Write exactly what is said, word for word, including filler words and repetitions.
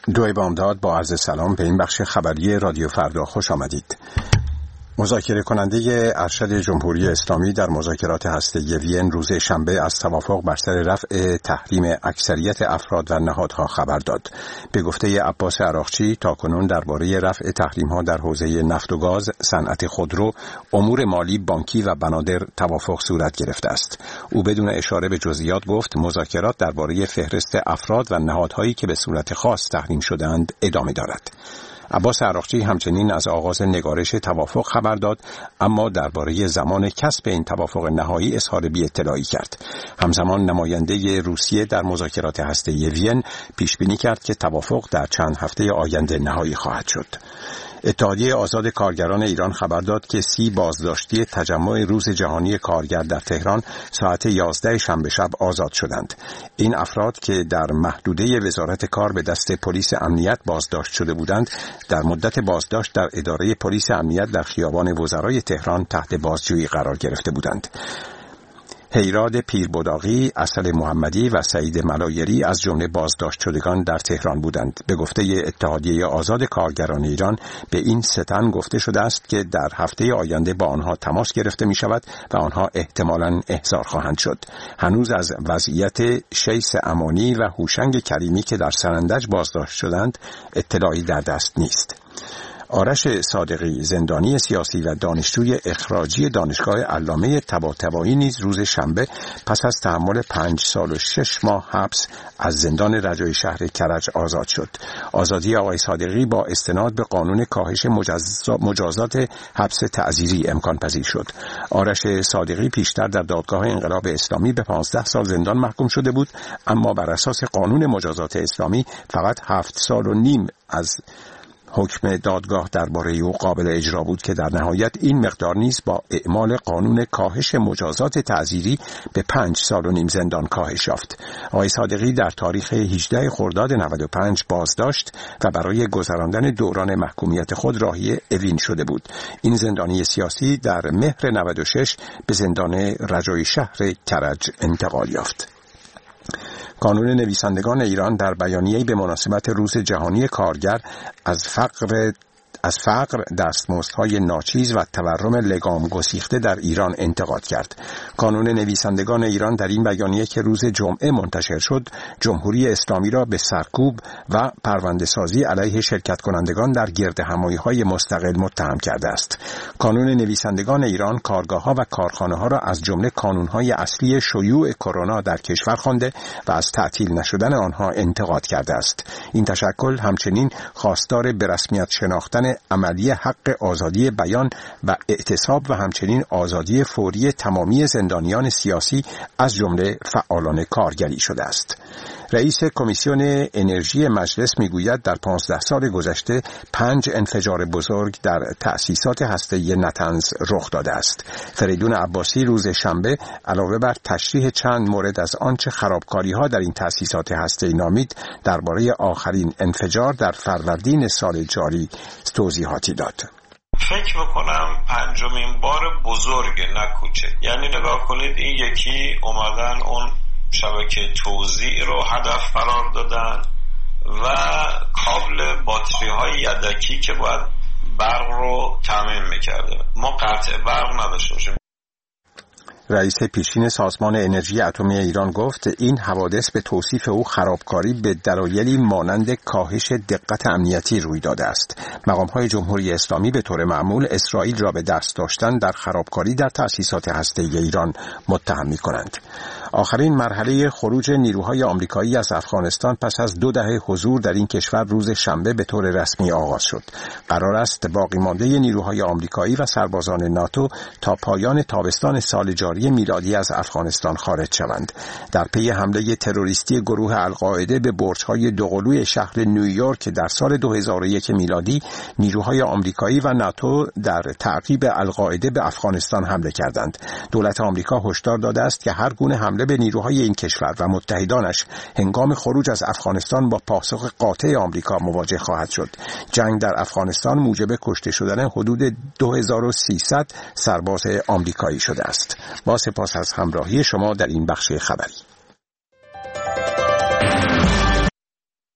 دوی بامداد با عرض سلام به این بخش خبری رادیو فردا خوش آمدید. مذاکره کننده ارشد جمهوری اسلامی در مذاکرات هسته‌ای وین روز شنبه از توافق بر سر رفع تحریم اکثریت افراد و نهادها خبر داد. به گفته عباس عراقچی تاکنون درباره رفع تحریم‌ها در حوزه نفت و گاز، صنعت خودرو، امور مالی، بانکی و بنادر توافق صورت گرفته است. او بدون اشاره به جزئیات گفت مذاکرات درباره فهرست افراد و نهادهایی که به صورت خاص تحریم شده‌اند ادامه دارد. عباس عراقچی همچنین از آغاز نگارش توافق خبر داد، اما درباره زمان کسب این توافق نهایی اظهار بی‌اطلاعی کرد. همزمان نماینده روسیه در مذاکرات هسته‌ای وین پیش بینی کرد که توافق در چند هفته آینده نهایی خواهد شد. اتحادیه آزاد کارگران ایران خبر داد که سی بازداشتی تجمع روز جهانی کارگر در تهران ساعت یازده شنبه شب آزاد شدند. این افراد که در محدوده وزارت کار به دست پلیس امنیت بازداشت شده بودند، در مدت بازداشت در اداره پلیس امنیت در خیابان وزرای تهران تحت بازجویی قرار گرفته بودند. هیراد پیربداغی، اصل محمدی و سعید ملایری از جمله بازداشت شدگان در تهران بودند. به گفته اتحادیه آزاد کارگران ایران به این سه تن گفته شده است که در هفته آینده با آنها تماس گرفته می شود و آنها احتمالاً احضار خواهند شد. هنوز از وضعیت شیس امانی و هوشنگ کریمی که در سرندج بازداشت شدند اطلاعی در دست نیست. آرش صادقی، زندانی سیاسی و دانشجوی اخراجی دانشگاه علامه طباطبایی نیز روز شنبه پس از تحمل پنج سال و شش ماه حبس از زندان رجای شهر کرج آزاد شد. آزادی آقای صادقی با استناد به قانون کاهش مجازات حبس تعزیری امکان پذیر شد. آرش صادقی پیشتر در دادگاه انقلاب اسلامی به پانزده سال زندان محکوم شده بود، اما بر اساس قانون مجازات اسلامی فقط هفت سال و نیم از حکم دادگاه درباره او قابل اجرا بود که در نهایت این مقدار نیز با اعمال قانون کاهش مجازات تعزیری به پنج سال و نیم زندان کاهش یافت. آقای صادقی در تاریخ هجدهم خرداد نود و پنج بازداشت و برای گذراندن دوران محکومیت خود راهی اوین شده بود. این زندانی سیاسی در مهر نود و شش به زندان رجای شهر کرج انتقال یافت. کانون نویسندگان ایران در بیانیه‌ای به مناسبت روز جهانی کارگر از فقر از فقر، دستمزدهای ناچیز و تورم لگام گسیخته در ایران انتقاد کرد. کانون نویسندگان ایران در این بیانیه که روز جمعه منتشر شد، جمهوری اسلامی را به سرکوب و پرونده‌سازی علیه شرکت کنندگان در گردهمایی‌های مستقل متهم کرده است. کانون نویسندگان ایران کارگاه‌ها و کارخانه‌ها را از جمله کانون‌های اصلی شیوع کرونا در کشور خوانده و از تعطیل نشدن آنها انتقاد کرده است. این تشکل همچنین خواستار به رسمیت شناختن عملی حق آزادی بیان و اعتصاب و همچنین آزادی فوری تمامی زندانیان سیاسی از جمله فعالان کارگری شده است. رئیس کمیسیون انرژی مجلس میگوید در پانزده سال گذشته پنج انفجار بزرگ در تأسیسات هسته‌ای نطنز رخ داده است. فریدون عباسی روز شنبه علاوه بر تشریح چند مورد از آنچه خرابکاری‌ها در این تأسیسات هسته‌ای نامید، درباره آخرین انفجار در فروردین سال جاری توضیحاتی داد. فکر میکنم پنجمین بار بزرگ نه کوچک. یعنی نگاه کنید این یکی اومدن اون شبکه توزیع رو هدف قرار دادن و کابل باتری های یدکی که باید برق رو تامین میکرده. ما قطع برق نداشته باشیم. رئیس پیشین سازمان انرژی اتمی ایران گفت این حوادث به توصیف او خرابکاری به دلایلی مانند کاهش دقت امنیتی روی داده است. مقام‌های جمهوری اسلامی به طور معمول اسرائیل را به دست داشتن در خرابکاری در تأسیسات هسته‌ای ایران متهم می‌کنند. آخرین مرحله خروج نیروهای آمریکایی از افغانستان پس از دو دهه حضور در این کشور روز شنبه به طور رسمی آغاز شد. قرار است باقی مانده نیروهای آمریکایی و سربازان ناتو تا پایان تابستان سال جاری میلادی از افغانستان خارج شوند. در پی حمله تروریستی گروه القاعده به برج‌های دوقلوی شهر نیویورک در سال دو هزار و یک میلادی، نیروهای آمریکایی و ناتو در تعقیب القاعده به افغانستان حمله کردند. دولت آمریکا هشدار داده است که هر گونه حمله به نیروهای این کشور و متحدانش هنگام خروج از افغانستان با پاسخ قاطع آمریکا مواجه خواهد شد. جنگ در افغانستان موجب کشته شدن حدود دو هزار و سیصد سرباز آمریکایی شده است. با سپاس از همراهی شما در این بخش خبری.